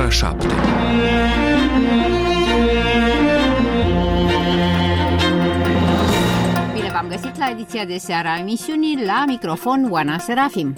ora 7. Bine v-am găsit la ediția de seară a emisiunii, la microfon Oana Serafim.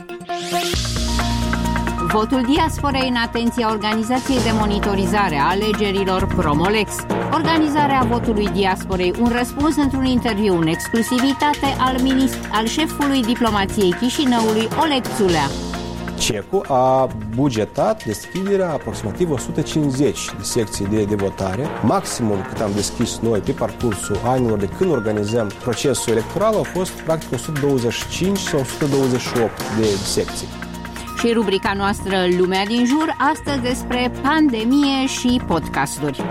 Votul diasporei în atenția Organizației de Monitorizare a Alegerilor Promolex. Organizarea votului diasporei, un răspuns într-un interviu în exclusivitate al șefului diplomației Chișinăului, Oleg Țulea. CECU a bugetat deschiderea aproximativ 150 de secții de votare. Maximum cât am deschis noi pe parcursul anilor de când organizăm procesul electoral au fost practic 125 sau 128 de secții. Și rubrica noastră Lumea din jur, astăzi despre pandemie și podcasturi.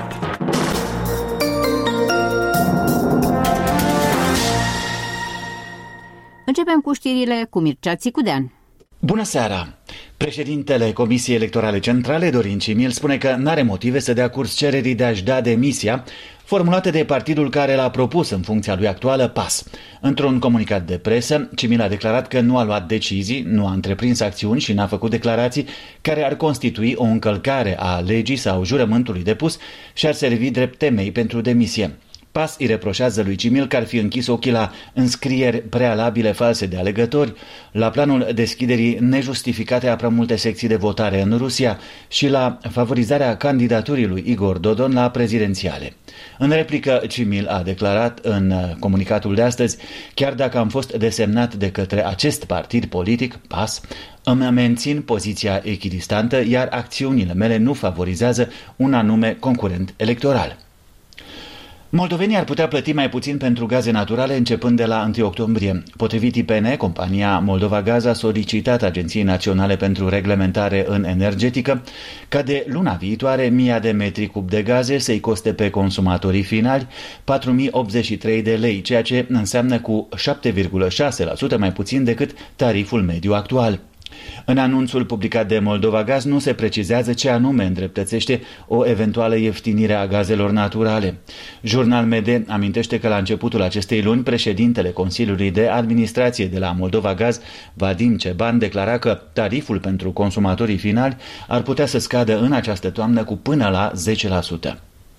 Începem cu știrile cu Mircea Țicudean. Bună seara! Președintele Comisiei Electorale Centrale, Dorin Cimil, spune că n-are motive să dea curs cererii de a-și da demisia, formulate de partidul care l-a propus în funcția lui actuală, PAS. Într-un comunicat de presă, Cimil a declarat că nu a luat decizii, nu a întreprins acțiuni și n-a făcut declarații care ar constitui o încălcare a legii sau jurământului depus și ar servi drept temei pentru demisie. PAS îi reproșează lui Cimil că ar fi închis ochii la înscrieri prealabile false de alegători, la planul deschiderii nejustificate a prea multe secții de votare în Rusia și la favorizarea candidaturii lui Igor Dodon la prezidențiale. În replică, Cimil a declarat în comunicatul de astăzi: chiar dacă am fost desemnat de către acest partid politic, PAS, îmi mențin poziția echidistantă, iar acțiunile mele nu favorizează un anume concurent electoral. Moldovenii ar putea plăti mai puțin pentru gaze naturale începând de la 1 octombrie. Potrivit IPN, compania Moldova Gaz a solicitat Agenției Naționale pentru Reglementare în Energetică ca de luna viitoare 1000 de metri cub de gaze să-i coste pe consumatorii finali 4.083 de lei, ceea ce înseamnă cu 7,6% mai puțin decât tariful mediu actual. În anunțul publicat de Moldova Gaz nu se precizează ce anume îndreptățește o eventuală ieftinire a gazelor naturale. Jurnal MD amintește că la începutul acestei luni, președintele Consiliului de Administrație de la Moldova Gaz, Vadim Ceban, declara că tariful pentru consumatorii finali ar putea să scadă în această toamnă cu până la 10%.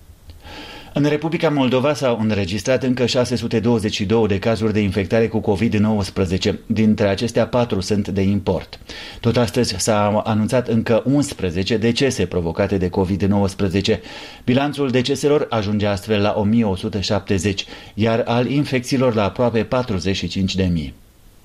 În Republica Moldova s-au înregistrat încă 622 de cazuri de infectare cu COVID-19. Dintre acestea, 4 sunt de import. Tot astăzi s-au anunțat încă 11 decese provocate de COVID-19. Bilanțul deceselor ajunge astfel la 1170, iar al infecțiilor la aproape 45.000.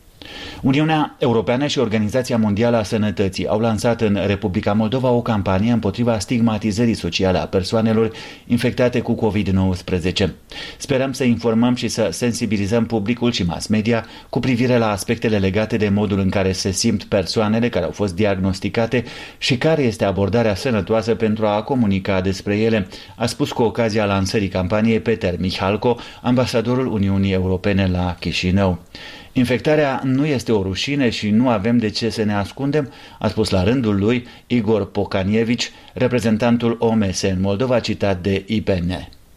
Uniunea Europeană și Organizația Mondială a Sănătății au lansat în Republica Moldova o campanie împotriva stigmatizării sociale a persoanelor infectate cu COVID-19. Sperăm să informăm și să sensibilizăm publicul și mass media cu privire la aspectele legate de modul în care se simt persoanele care au fost diagnosticate și care este abordarea sănătoasă pentru a comunica despre ele, a spus cu ocazia lansării campaniei Peter Mihalco, ambasadorul Uniunii Europene la Chișinău. Infectarea nu este o rușine și nu avem de ce să ne ascundem, a spus la rândul lui Igor Pokanievici, reprezentantul OMS în Moldova, citat de IPN.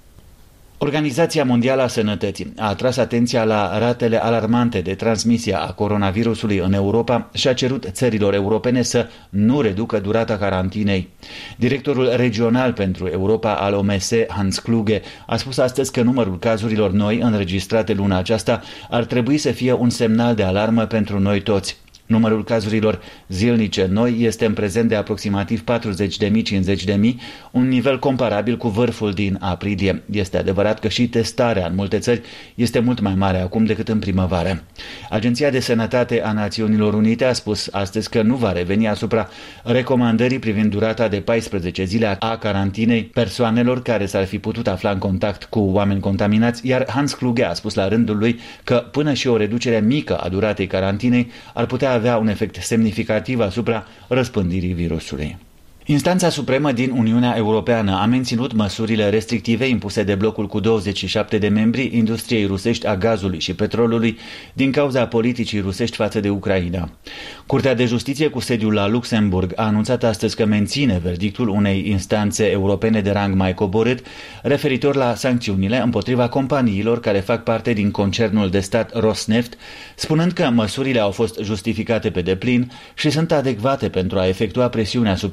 Organizația Mondială a Sănătății a atras atenția la ratele alarmante de transmisie a coronavirusului în Europa și a cerut țărilor europene să nu reducă durata carantinei. Directorul regional pentru Europa al OMS, Hans Kluge, a spus astăzi că numărul cazurilor noi înregistrate luna aceasta ar trebui să fie un semnal de alarmă pentru noi toți. Numărul cazurilor zilnice noi este în prezent de aproximativ 40.000-50.000, un nivel comparabil cu vârful din aprilie. Este adevărat că și testarea în multe țări este mult mai mare acum decât în primăvară. Agenția de Sănătate a Națiunilor Unite a spus astăzi că nu va reveni asupra recomandării privind durata de 14 zile a carantinei persoanelor care s-ar fi putut afla în contact cu oameni contaminați, iar Hans Kluge a spus la rândul lui că până și o reducere mică a duratei carantinei ar putea avea un efect semnificativ asupra răspândirii virusului. Instanța Supremă din Uniunea Europeană a menținut măsurile restrictive impuse de blocul cu 27 de membri industriei rusești a gazului și petrolului din cauza politicii rusești față de Ucraina. Curtea de Justiție cu sediul la Luxemburg a anunțat astăzi că menține verdictul unei instanțe europene de rang mai coborât referitor la sancțiunile împotriva companiilor care fac parte din concernul de stat Rosneft, spunând că măsurile au fost justificate pe deplin și sunt adecvate pentru a efectua presiune asupra Rusiei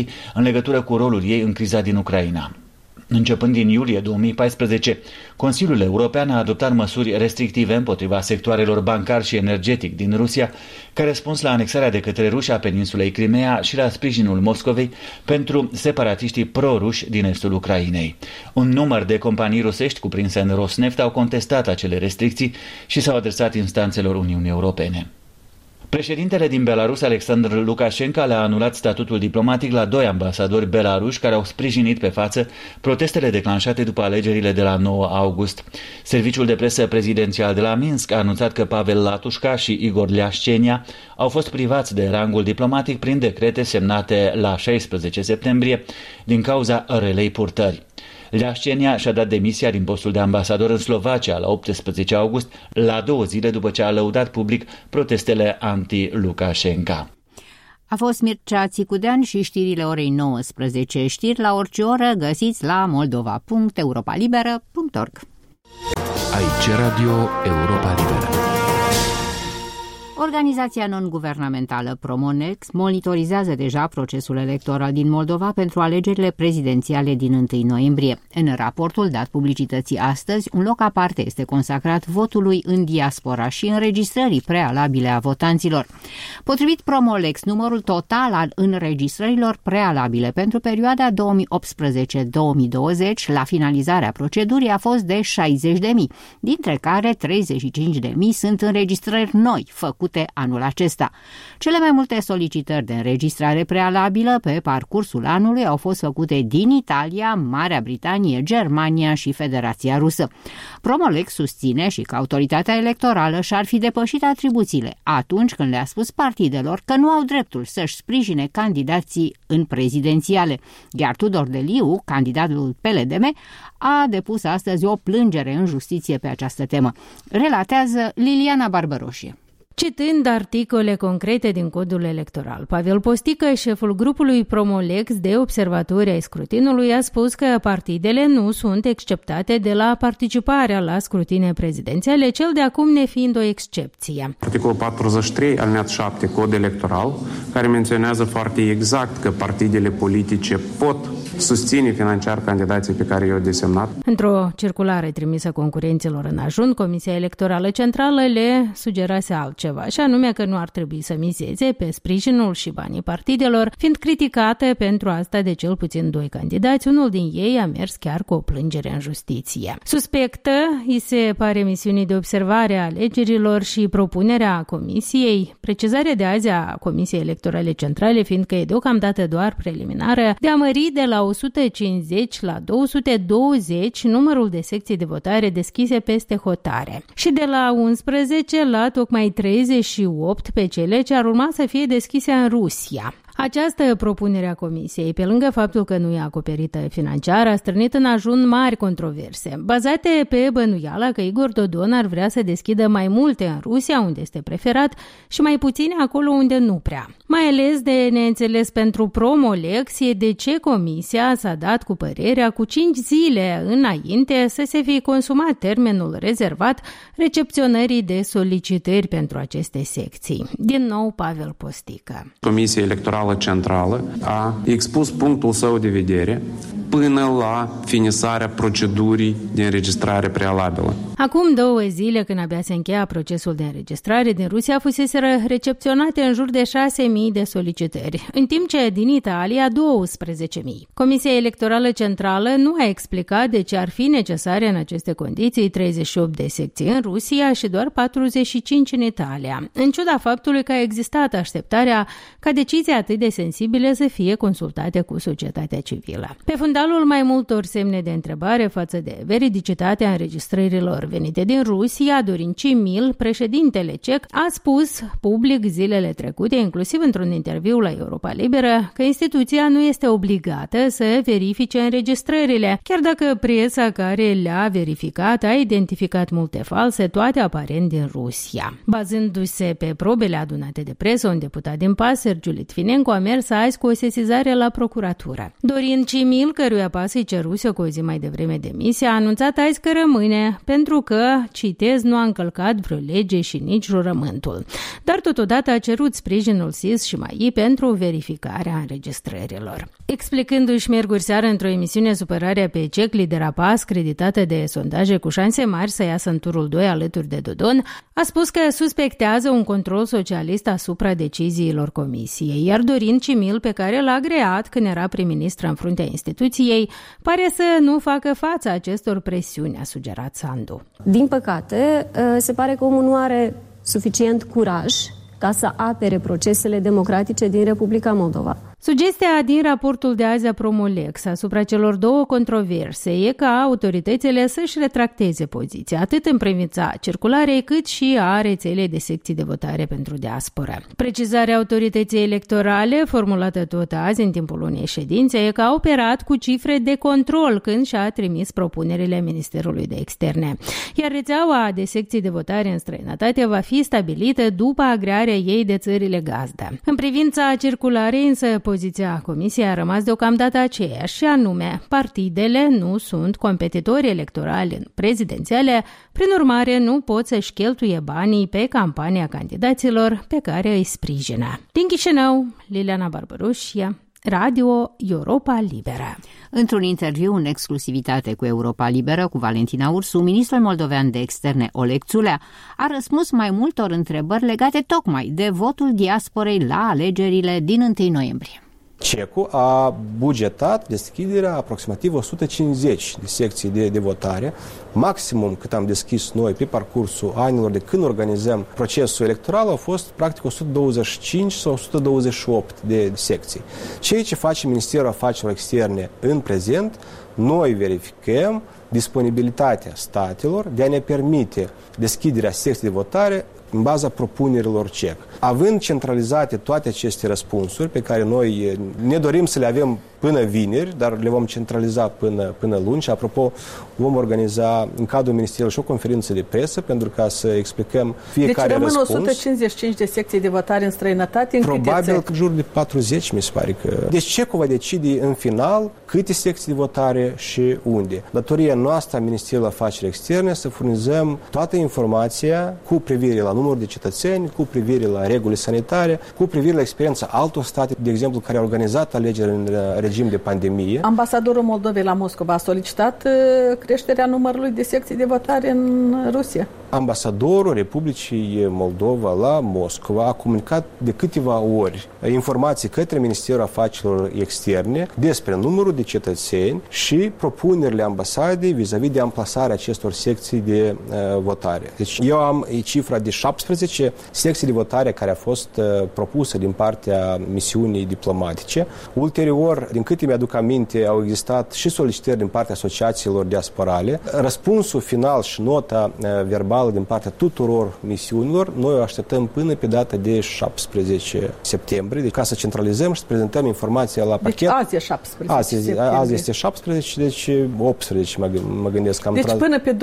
Rusiei în legătură cu rolul ei în criza din Ucraina. Începând din iulie 2014, Consiliul European a adoptat măsuri restrictive împotriva sectoarelor bancar și energetic din Rusia, ca răspuns la anexarea de către ruși a peninsulei Crimea și la sprijinul Moscovei pentru separatiștii pro-ruși din estul Ucrainei. Un număr de companii rusești cuprinse în Rosneft au contestat acele restricții și s-au adresat instanțelor Uniunii Europene. Președintele din Belarus, Alexandr Lukashenko, le-a anulat statutul diplomatic la 2 ambasadori belaruși care au sprijinit pe față protestele declanșate după alegerile de la 9 august. Serviciul de presă prezidențial de la Minsk a anunțat că Pavel Latușca și Igor Ljașcenia au fost privați de rangul diplomatic prin decrete semnate la 16 septembrie din cauza relei purtări. Ljașcenia și-a dat demisia din postul de ambasador în Slovacia la 18 august, la 2 zile după ce a lăudat public protestele anti-Lukashenko. A fost Mircea Țicudean și știrile orei 19. Știri la orice oră găsiți la moldova.europalibera.org. Aici Radio Europa Liberă. Organizația non-guvernamentală Promolex monitorizează deja procesul electoral din Moldova pentru alegerile prezidențiale din 1 noiembrie. În raportul dat publicității astăzi, un loc aparte este consacrat votului în diaspora și înregistrării prealabile a votanților. Potrivit Promolex, numărul total al înregistrărilor prealabile pentru perioada 2018-2020 la finalizarea procedurii a fost de 60.000, dintre care 35.000 sunt înregistrări noi, făcute anul acesta. Cele mai multe solicitări de înregistrare prealabilă pe parcursul anului au fost făcute din Italia, Marea Britanie, Germania și Federația Rusă. Promolex susține și că autoritatea electorală și-ar fi depășit atribuțiile atunci când le-a spus partidelor că nu au dreptul să-și sprijine candidații în prezidențiale. Iar Tudor Deliu, candidatul PLDM, a depus astăzi o plângere în justiție pe această temă. Relatează Liliana Barbăroșie. Citând articole concrete din codul electoral, Pavel Postică, șeful grupului Promolex de observatori ai scrutinului, a spus că partidele nu sunt exceptate de la participarea la scrutine prezidențiale, cel de acum nefiind o excepție. Articolul 43, alineat 7, cod electoral, care menționează foarte exact că partidele politice pot susține financiar candidații pe care i-au desemnat. Într-o circulară trimisă concurenților în ajun, Comisia Electorală Centrală le sugerase altceva, și anume că nu ar trebui să mizeze pe sprijinul și banii partidelor, fiind criticate pentru asta de cel puțin 2 candidați, unul din ei a mers chiar cu o plângere în justiție. Suspectă îi se pare misiunii de observare a alegerilor și propunerea Comisiei, precizarea de azi a Comisiei Electorale Centrale, fiindcă e deocamdată doar preliminară, de a mări de la 150 la 220 numărul de secții de votare deschise peste hotare și de la 11 la tocmai 38 pe cele ce ar urma să fie deschise în Rusia. Această propunere a Comisiei, pe lângă faptul că nu e acoperită financiar, a strânit în ajun mari controverse, bazate pe bănuiala că Igor Dodon ar vrea să deschidă mai multe în Rusia, unde este preferat, și mai puține acolo unde nu prea. Mai ales de neînțeles pentru Promolex e de ce Comisia s-a dat cu părerea cu 5 zile înainte să se fie consumat termenul rezervat recepționării de solicitări pentru aceste secții. Din nou, Pavel Postică. Comisia Electorală Centrală a expus punctul său de vedere până la finisarea procedurii de înregistrare prealabilă. Acum 2 zile, când abia se încheia procesul de înregistrare din Rusia, fuseseră recepționate în jur de 6.000 de solicitări, în timp ce din Italia 12.000. Comisia Electorală Centrală nu a explicat de ce ar fi necesare în aceste condiții 38 de secții în Rusia și doar 45 în Italia, în ciuda faptului că a existat așteptarea ca decizii atât de sensibile să fie consultate cu societatea civilă. Pe fundalul mai multor semne de întrebare față de veridicitatea înregistrărilor venite din Rusia, Dorin Cimil, președintele cec, a spus public zilele trecute, inclusiv într-un interviu la Europa Liberă, că instituția nu este obligată să verifice înregistrările, chiar dacă presa care le-a verificat a identificat multe false, toate aparent din Rusia. Bazându-se pe probele adunate de presă, un deputat din PAS, Sergiu Litvinenko, a mers azi cu o sesizare la procuratură. Dorin Cimil, căruia căruia PAS îi ceruse cu o zi mai devreme demisia, a anunțat azi că rămâne, pentru că, citez, nu a încălcat vreo lege și nici jurământul. Dar totodată a cerut sprijinul SIS și MAI pentru verificarea înregistrărilor. Explicându-și miercuri seară într-o emisiune Supărarea pe cec, lidera PAS, creditată de sondaje cu șanse mari să iasă în turul 2 alături de Dodon, a spus că suspectează un control socialist asupra deciziilor comisiei, iar Dorin Cimil, pe care l-a agreat când era prim-ministru în fruntea instituției, pare să nu facă față acestor presiuni, a sugerat Sandu. Din păcate, se pare că omul nu are suficient curaj ca să apere procesele democratice din Republica Moldova. Sugestia din raportul de azi a Promolex asupra celor două controverse e ca autoritățile să-și retracteze poziția, atât în privința circularei, cât și a rețelei de secții de votare pentru diaspora. Precizarea autorității electorale, formulată tot azi în timpul unei ședințe, e că a operat cu cifre de control când și-a trimis propunerile Ministerului de Externe. Iar rețeaua de secții de votare în străinătate va fi stabilită după agrearea ei de țările gazdă. În privința circularei, însă, poziția Comisiei a rămas deocamdată aceeași, și anume, partidele nu sunt competitori electorali în prezidențiale, prin urmare nu pot să-și cheltuie banii pe campania candidaților pe care îi sprijină. Din Chișinău, Liliana Barbaroșia, Radio Europa Liberă. Într-un interviu în exclusivitate cu Europa Liberă, cu Valentina Ursu, ministrul moldovean de externe Oleg Țulea a răspuns mai multor întrebări legate tocmai de votul diasporei la alegerile din 1 noiembrie. CECU a bugetat deschiderea aproximativ 150 de secții de votare, maximum cât am deschis noi pe parcursul anilor de când organizăm procesul electoral au fost practic 125 sau 128 de secții. Ceea ce face Ministerul Afacerilor Externe în prezent, noi verificăm disponibilitatea statelor de a ne permite deschiderea secției de votare în baza propunerilor CEC. Având centralizate toate aceste răspunsuri pe care noi ne dorim să le avem până vineri, dar le vom centraliza până luni și, apropo, vom organiza în cadrul Ministerului și o conferință de presă pentru ca să explicăm fiecare răspuns. Deci rămân 155 de secții de votare în străinătate. Probabil în jur de 40, mi se pare că. Deci CECU va decide în final câte secții de votare și unde. Datoria noastră a Ministerului Afacerilor Externe să furnizăm toată informația cu privire la numărul de cetățeni, cu privire la regulile sanitare, cu privire la experiența altor state, de exemplu, care au organizat alegeri în regim de pandemie. Ambasadorul Moldovei la Moscova a solicitat creșterea numărului de secții de votare în Rusia. Ambasadorul Republicii Moldova la Moscova a comunicat de câteva ori informații către Ministerul Afacerilor Externe despre numărul de cetățeni și propunerile ambasadei vis-a-vis de amplasarea acestor secții de votare. Deci eu am cifra de 17 secții de votare care a fost propusă din partea misiunii diplomatice. Ulterior, din câte mi-aduc aminte, au existat și solicitări din partea asociațiilor diasporale. Răspunsul final și nota verbală din partea tuturor misiunilor, noi o așteptăm până pe data de 17 septembrie, deci ca să centralizăm și să prezentăm informația la pachet. Deci azi e 17 septembrie. Azi este 17, deci 18 mă gândesc. Deci până pe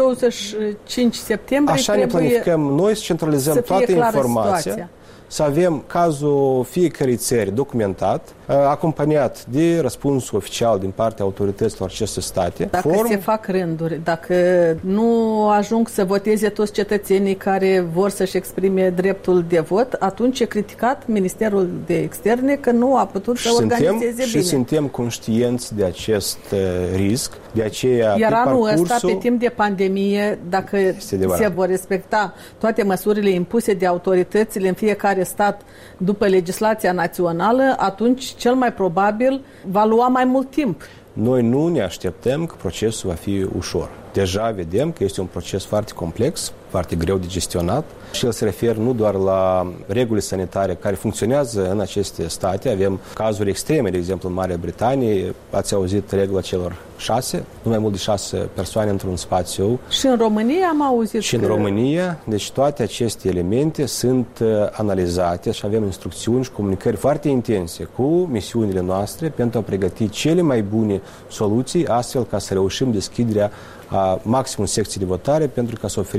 25 septembrie așa ne planificăm noi să centralizăm toată informația. Situația. Să avem cazul fiecărei țări documentat, acompaniat de răspunsul oficial din partea autorităților acestor state. Dacă se fac rânduri, dacă nu ajung să voteze toți cetățenii care vor să-și exprime dreptul de vot, atunci e criticat Ministerul de Externe că nu a putut să organizeze bine. Și suntem conștienți de acest risc, de aceea iar anul ăsta, pe timp de pandemie, dacă se vor respecta toate măsurile impuse de autoritățile în fiecare stat după legislația națională, atunci cel mai probabil va lua mai mult timp. Noi nu ne așteptăm că procesul va fi ușor. Deja vedem că este un proces foarte complex, foarte greu de gestionat și el se referă nu doar la regulile sanitare care funcționează în aceste state. Avem cazuri extreme, de exemplu, în Marea Britanie. Ați auzit regula celor 6, nu mai mult de 6 persoane într-un spațiu. Și în România am auzit. Și în România, deci toate aceste elemente sunt analizate și avem instrucțiuni și comunicări foarte intense cu misiunile noastre pentru a pregăti cele mai bune soluții, astfel ca să reușim deschiderea a maximum secții de votare pentru ca să oferim cetățenilor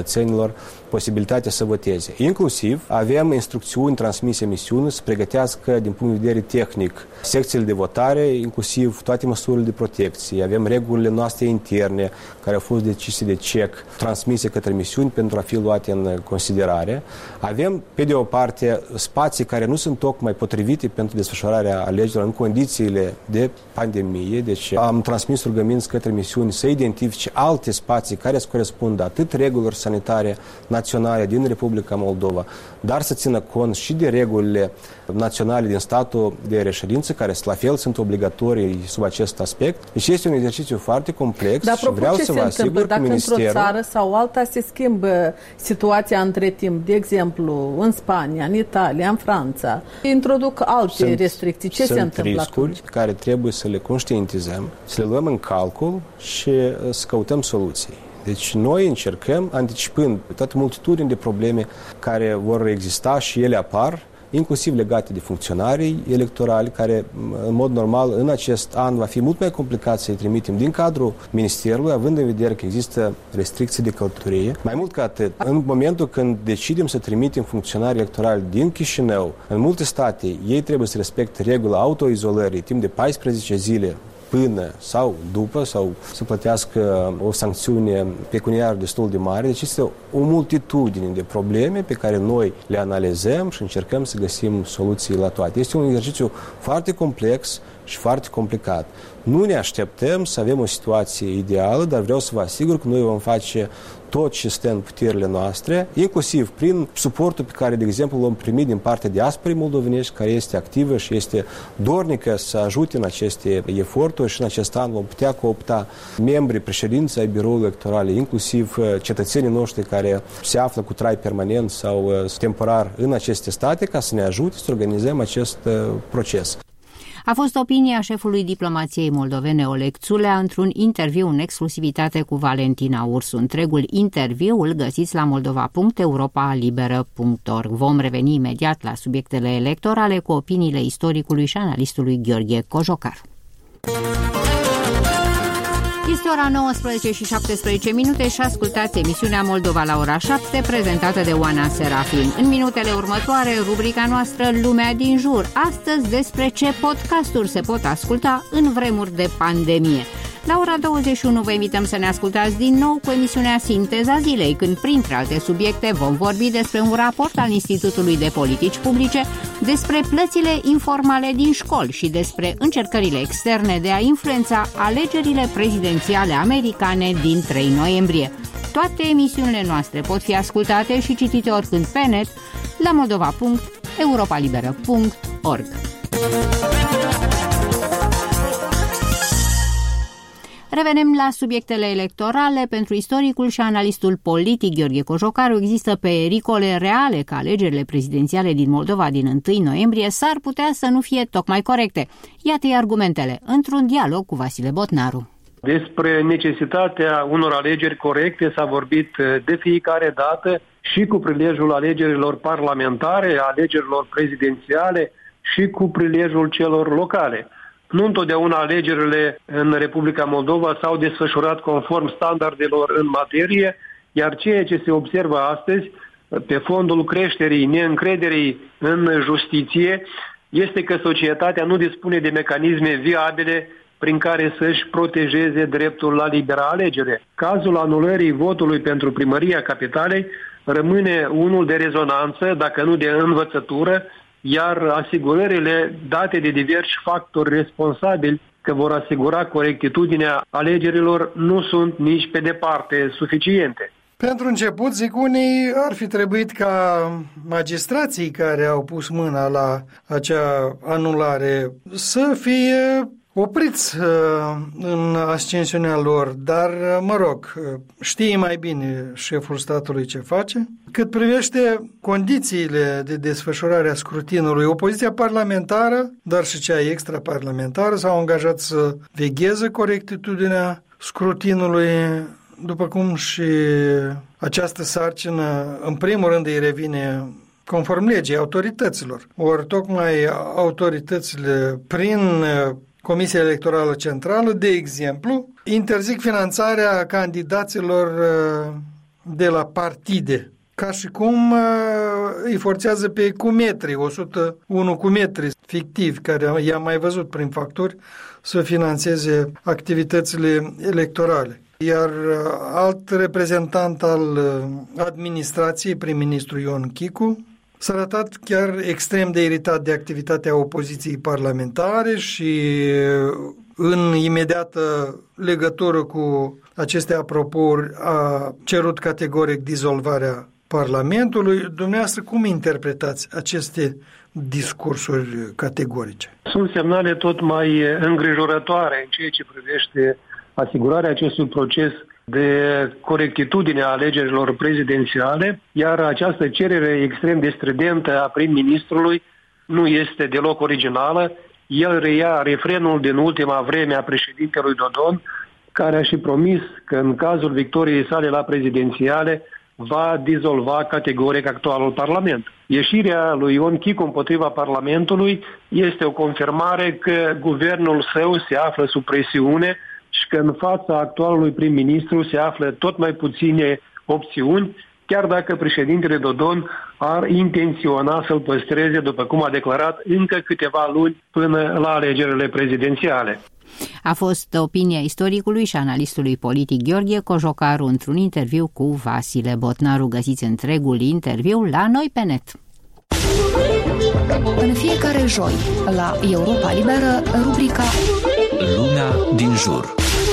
cetățenilor posibilitatea să voteze. Inclusiv avem instrucțiuni transmise misiunii să pregătească din punct de vedere tehnic secțiile de votare, inclusiv toate măsurile de protecție. Avem regulile noastre interne care au fost decise de CEC, transmise către misiuni pentru a fi luate în considerare. Avem, pe de o parte, spații care nu sunt tocmai potrivite pentru desfășurarea alegerilor în condițiile de pandemie, deci am transmis rugăminți către misiuni să identifice alte spații care să corespundă atât regulilor sanitare naționale din Republica Moldova, dar să țină cont și de regulile naționale din statul de reședință, care la fel sunt obligatorii sub acest aspect. Deci este un exercițiu foarte complex. Dar și vreau să vă asigur că Ministerul... într-o țară sau alta se schimbă situația între timp, de exemplu, în Spania, în Italia, în Franța, introduc alte restricții. Ce se întâmplă atunci? Sunt riscuri care trebuie să le conștientizăm, să le luăm în calcul și să căutăm soluții. Deci noi încercăm, anticipând toată multitudine de probleme care vor exista și ele apar, inclusiv legate de funcționarii electorali, care în mod normal în acest an va fi mult mai complicat să-i trimitem din cadrul Ministerului, având în vedere că există restricții de călătorie. Mai mult ca atât, în momentul când decidem să trimitem funcționari electorali din Chișinău, în multe state, ei trebuie să respecte regula autoizolării timp de 14 zile până sau după, sau să plătească o sancțiune pecuniară destul de mare. Deci este o multitudine de probleme pe care noi le analizăm și încercăm să găsim soluții la toate. Este un exercițiu foarte complex și foarte complicat. Nu ne așteptăm să avem o situație ideală, dar vreau să vă asigur că noi vom face tot ce stă în puterile noastre, inclusiv prin suportul pe care, de exemplu, l-am primit din partea diasporii moldovenești, care este activă și este dornică să ajute în aceste eforturi, și în acest an vom putea coopta membrii președinți ai biroului electorale, inclusiv cetățenii noștri care se află cu trai permanent sau temporar în aceste state, ca să ne ajute să organizăm acest proces. A fost opinia șefului diplomației moldovene Oleg Țulea într-un interviu în exclusivitate cu Valentina Ursu. Întregul interviu îl găsiți la moldova.europalibera.org. Vom reveni imediat la subiectele electorale cu opiniile istoricului și analistului Gheorghe Cojocar. Este ora 19 și 17 minute și ascultați emisiunea Moldova la ora 7, prezentată de Oana Serafin. În minutele următoare, rubrica noastră Lumea din jur. Astăzi despre ce podcasturi se pot asculta în vremuri de pandemie. La ora 21 vă invităm să ne ascultați din nou cu emisiunea Sinteza Zilei, când, printre alte subiecte, vom vorbi despre un raport al Institutului de Politici Publice, despre plățile informale din școli și despre încercările externe de a influența alegerile prezidențiale americane din 3 noiembrie. Toate emisiunile noastre pot fi ascultate și citite oricând pe net la moldova.europalibera.org. Revenim la subiectele electorale. Pentru istoricul și analistul politic Gheorghe Cojocaru există pericole reale că alegerile prezidențiale din Moldova din 1 noiembrie s-ar putea să nu fie tocmai corecte. Iată-i argumentele într-un dialog cu Vasile Botnaru. Despre necesitatea unor alegeri corecte s-a vorbit de fiecare dată și cu prilejul alegerilor parlamentare, alegerilor prezidențiale și cu prilejul celor locale. Nu întotdeauna alegerile în Republica Moldova s-au desfășurat conform standardelor în materie, iar ceea ce se observă astăzi, pe fondul creșterii neîncrederii în justiție, este că societatea nu dispune de mecanisme viabile prin care să-și protejeze dreptul la liberă alegere. Cazul anulării votului pentru primăria capitalei rămâne unul de rezonanță, dacă nu de învățătură, iar asigurările date de diversi factori responsabili că vor asigura corectitudinea alegerilor nu sunt nici pe departe suficiente. Pentru început, zic unii, ar fi trebuit ca magistrații care au pus mâna la acea anulare să fie opriți în ascensiunea lor, dar, mă rog, știe mai bine șeful statului ce face. Cât privește condițiile de desfășurare a scrutinului, opoziția parlamentară, dar și cea extraparlamentară, s-au angajat să vegheze corectitudinea scrutinului, după cum și această sarcină, în primul rând, îi revine conform legii autorităților. Ori tocmai autoritățile, prin Comisia Electorală Centrală, de exemplu, interzic finanțarea candidaților de la partide, ca și cum îi forțează pe cumetri, 101 cumetri fictivi, care i-am mai văzut prin facturi, să financeze activitățile electorale. Iar alt reprezentant al administrației, prim-ministru Ion Chicu, s-a arătat chiar extrem de iritat de activitatea opoziției parlamentare și în imediată legătură cu aceste apropouri a cerut categoric dizolvarea Parlamentului. Dumneavoastră, cum interpretați aceste discursuri categorice? Sunt semnale tot mai îngrijorătoare în ceea ce privește asigurarea acestui proces de corectitudine a alegerilor prezidențiale, iar această cerere extrem de stridentă a prim-ministrului nu este deloc originală. El reia refrenul din ultima vreme a președintelui Dodon, care a și promis că în cazul victoriei sale la prezidențiale va dizolva categoric actualul Parlament. Ieșirea lui Ion Chicu împotriva Parlamentului este o confirmare că guvernul său se află sub presiune și că în fața actualului prim-ministru se află tot mai puține opțiuni, chiar dacă președintele Dodon ar intenționa să-l păstreze, după cum a declarat, încă câteva luni până la alegerile prezidențiale. A fost opinia istoricului și analistului politic Gheorghe Cojocaru într-un interviu cu Vasile Botnaru. Găsiți întregul interviu la Noi pe net. În fiecare joi, la Europa Liberă, rubrica Lumea din jur.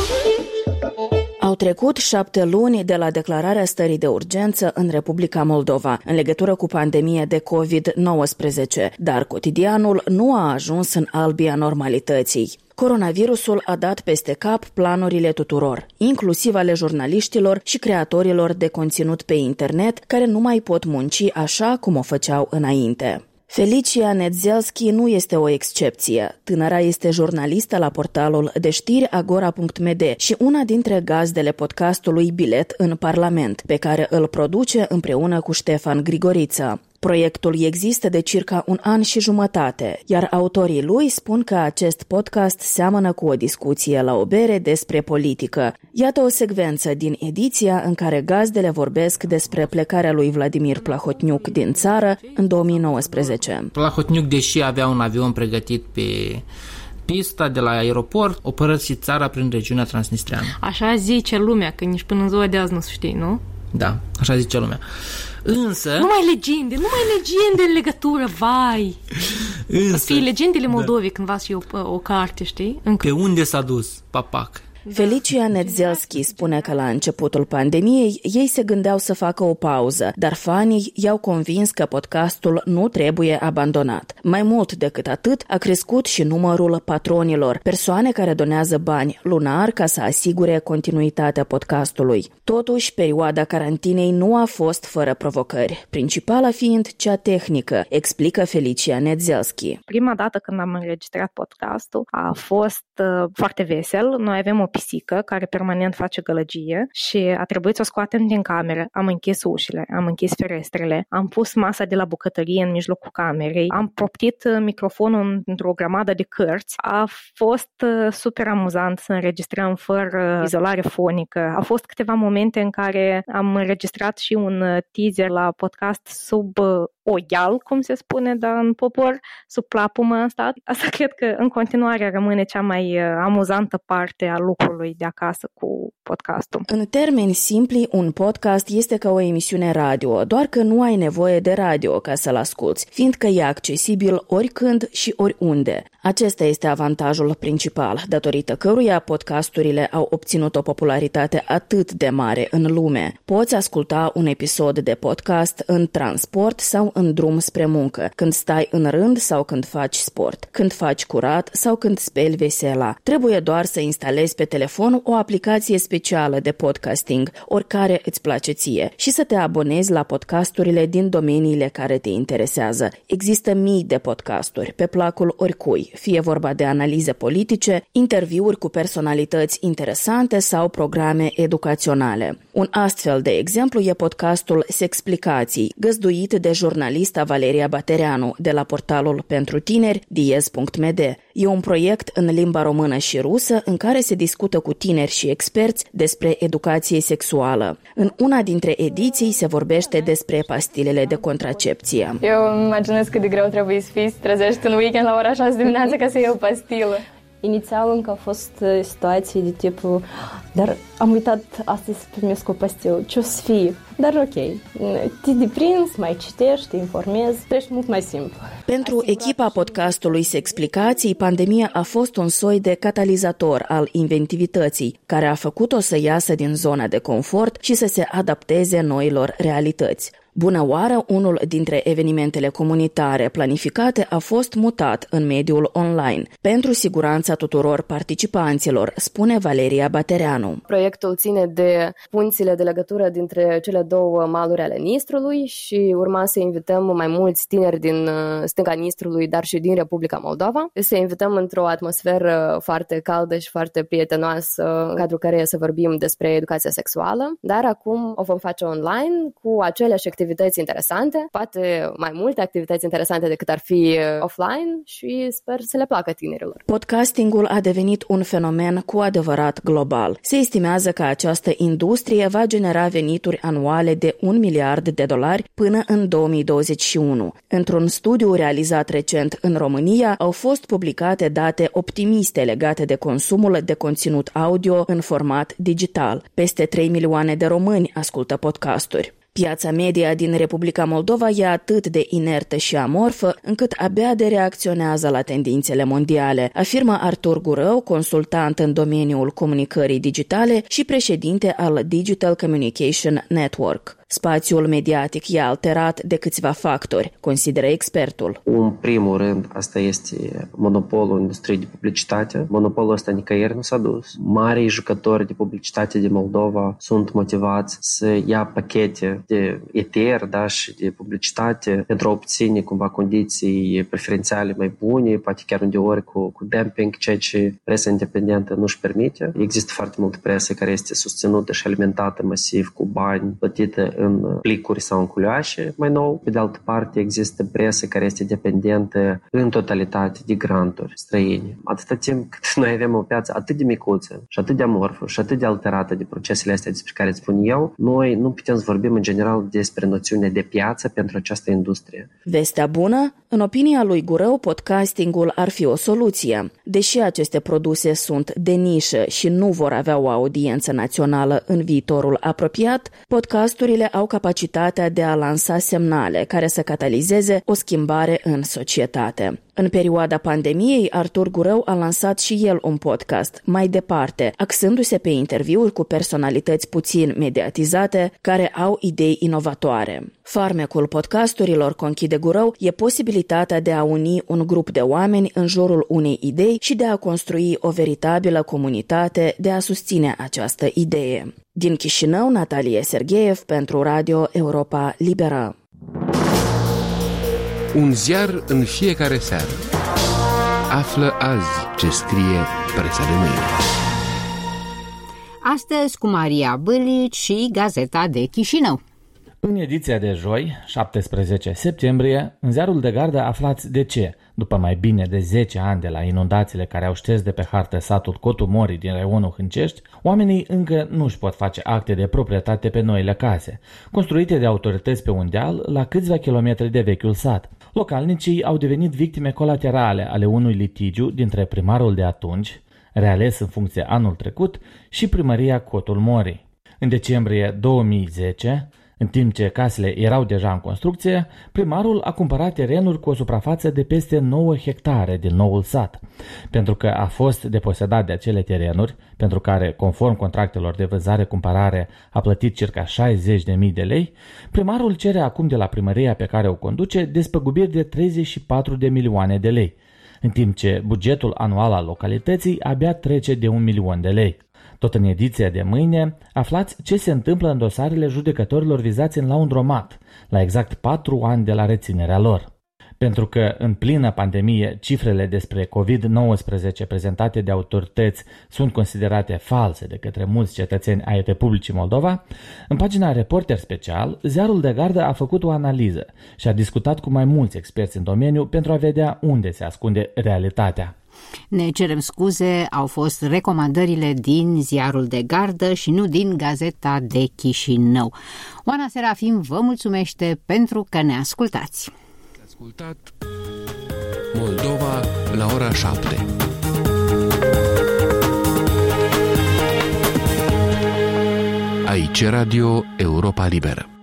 Au trecut 7 luni de la declararea stării de urgență în Republica Moldova în legătură cu pandemia de COVID-19, dar cotidianul nu a ajuns în albia normalității. Coronavirusul a dat peste cap planurile tuturor, inclusiv ale jurnaliștilor și creatorilor de conținut pe internet, care nu mai pot munci așa cum o făceau înainte. Felicia Nedzelski nu este o excepție. Tânăra este jurnalistă la portalul de știri Agora.md și una dintre gazdele podcastului Bilet în Parlament, pe care îl produce împreună cu Ștefan Grigoriță. Proiectul există de circa 1 an și jumătate, iar autorii lui spun că acest podcast seamănă cu o discuție la o bere despre politică. Iată o secvență din ediția în care gazdele vorbesc despre plecarea lui Vladimir Plahotniuc din țară în 2019. Plahotniuc, deși avea un avion pregătit pe pista de la aeroport, o părăsi țara prin regiunea transnistreană. Așa zice lumea, că nici până în ziua de azi nu știi, nu? Da, așa zice lumea. Însă... Numai legende în legătură, vai! Însă... Fie legendele Moldovei, când v-ați o carte, știi? Pe unde s-a dus Papac? Felicia Nedzelski spune că la începutul pandemiei ei se gândeau să facă o pauză, dar fanii i-au convins că podcastul nu trebuie abandonat. Mai mult decât atât, a crescut și numărul patronilor, persoane care donează bani lunar ca să asigure continuitatea podcastului. Totuși, perioada carantinei nu a fost fără provocări, principala fiind cea tehnică, explică Felicia Nedzelski. Prima dată când am înregistrat podcastul a fost foarte vesel. Noi avem o pisică care permanent face gălăgie și a trebuit să o scoatem din cameră. Am închis ușile, am închis ferestrele, am pus masa de la bucătărie în mijlocul camerei, am proptit microfonul într-o grămadă de cărți. A fost super amuzant să înregistrăm fără izolare fonică. Au fost câteva momente în care am înregistrat și un teaser la podcast sub oial, cum se spune, dar în popor, sub plapumă am stat. Asta cred că în continuare rămâne cea mai amuzantă parte a lucrului de acasă cu podcastul. În termeni simpli, un podcast este ca o emisiune radio, doar că nu ai nevoie de radio ca să-l asculți, fiindcă e accesibil oricând și oriunde. Acesta este avantajul principal, datorită căruia podcasturile au obținut o popularitate atât de mare în lume. Poți asculta un episod de podcast în transport sau în drum spre muncă, când stai în rând sau când faci sport, când faci curat sau când speli vesela. Trebuie doar să instalezi pe telefon o aplicație specială de podcasting, oricare îți place ție, și să te abonezi la podcasturile din domeniile care te interesează. Există mii de podcasturi, pe placul oricui, fie vorba de analize politice, interviuri cu personalități interesante sau programe educaționale. Un astfel de exemplu e podcastul Sexplicații, găzduit de jurnalista Valeria Batereanu de la portalul pentru tineri diez.md. E un proiect în limba română și rusă în care se discută discută cu tineri și experți despre educație sexuală. În una dintre ediții se vorbește despre pastilele de contracepție. Eu îmi imaginez cât de greu trebuie să fii să trezești în weekend la ora 6 dimineața ca să iei o pastilă. Inițial încă au fost situații de tipul, dar am uitat astăzi să primesc o pastilă, ce o să fie? Dar ok, te deprinzi, mai citești, te informezi, treci mult mai simplu. Pentru echipa podcastului Sexplicații, pandemia a fost un soi de catalizator al inventivității, care a făcut-o să iasă din zona de confort și să se adapteze noilor realități. Bună oară, unul dintre evenimentele comunitare planificate a fost mutat în mediul online, pentru siguranța tuturor participanților, spune Valeria Batereanu. Proiectul ține de punțile de legătură dintre cele două maluri ale Nistrului și urma să invităm mai mulți tineri din stânga Nistrului, dar și din Republica Moldova. Să invităm într-o atmosferă foarte caldă și foarte prietenoasă, în cadrul căreia să vorbim despre educația sexuală, dar acum o vom face online cu aceleași activități interesante, poate mai multe activități interesante decât ar fi offline și sper să le placă tinerilor. Podcastingul a devenit un fenomen cu adevărat global. Se estimează că această industrie va genera venituri anuale de $1 miliard până în 2021. Într-un studiu realizat recent în România, au fost publicate date optimiste legate de consumul de conținut audio în format digital. Peste 3 milioane de români ascultă podcasturi. Piața media din Republica Moldova e atât de inertă și amorfă, încât abia de reacționează la tendințele mondiale, afirmă Artur Gurău, consultant în domeniul comunicării digitale și președinte al Digital Communication Network. Spațiul mediatic e alterat de câțiva factori, consideră expertul. În primul rând, asta este monopolul industriei de publicitate. Monopolul ăsta nicăieri nu s-a dus. Marii jucători de publicitate din Moldova sunt motivați să ia pachete de ETR, și de publicitate pentru a obține cumva condiții preferențiale mai bune, poate chiar uneori cu dumping, ceea ce presa independentă nu își permite. Există foarte multă presă care este susținută și alimentată masiv cu bani plătită în plicuri sau în culoașe mai nou. Pe de altă parte, există presă care este dependentă în totalitate de granturi străine. Atâta timp cât noi avem o piață atât de micuță și atât de amorfă și atât de alterată de procesele astea despre care îți spun eu, noi nu putem să vorbim în general despre noțiune de piață pentru această industrie. Vestea bună? În opinia lui Gurău, podcastingul ar fi o soluție. Deși aceste produse sunt de nișă și nu vor avea o audiență națională în viitorul apropiat, podcasturile au capacitatea de a lansa semnale care să catalizeze o schimbare în societate. În perioada pandemiei, Artur Gurău a lansat și el un podcast, Mai departe, axându-se pe interviuri cu personalități puțin mediatizate care au idei inovatoare. Farmecul podcasturilor, conchide Gurău, e posibilitatea de a uni un grup de oameni în jurul unei idei și de a construi o veritabilă comunitate de a susține această idee. Din Chișinău, Natalie Sergeev pentru Radio Europa Liberă. Un ziar în fiecare seară. Află azi ce scrie presa de mâine. Astăzi cu Maria Bâlici și Gazeta de Chișinău. În ediția de joi, 17 septembrie, în Ziarul de Gardă aflați de ce, după mai bine de 10 ani de la inundațiile care au șters de pe hartă satul Cotul Morii din raionul Hâncești, oamenii încă nu își pot face acte de proprietate pe noile case, construite de autorități pe un deal la câțiva kilometri de vechiul sat. Localnicii au devenit victime colaterale ale unui litigiu dintre primarul de atunci, reales în funcție anul trecut, și primăria Cotul Morii. În decembrie 2010, în timp ce casele erau deja în construcție, primarul a cumpărat terenuri cu o suprafață de peste 9 hectare din noul sat. Pentru că a fost deposedat de acele terenuri, pentru care, conform contractelor de vânzare-cumpărare, a plătit circa 60.000 de lei, primarul cere acum de la primăria pe care o conduce despăgubiri de 34 de milioane de lei, în timp ce bugetul anual al localității abia trece de 1 milion de lei. Tot în ediția de mâine, aflați ce se întâmplă în dosarele judecătorilor vizați în laundromat, la exact 4 ani de la reținerea lor. Pentru că, în plină pandemie, cifrele despre COVID-19 prezentate de autorități sunt considerate false de către mulți cetățeni ai Republicii Moldova, în pagina Reporter Special, Ziarul de Gardă a făcut o analiză și a discutat cu mai mulți experți în domeniu pentru a vedea unde se ascunde realitatea. Ne cerem scuze, au fost recomandările din Ziarul de Gardă și nu din Gazeta de Chișinău. Oana Serafim vă mulțumește pentru că ne ascultați. Ascultat Moldova la ora 7. Aici Radio Europa Liberă.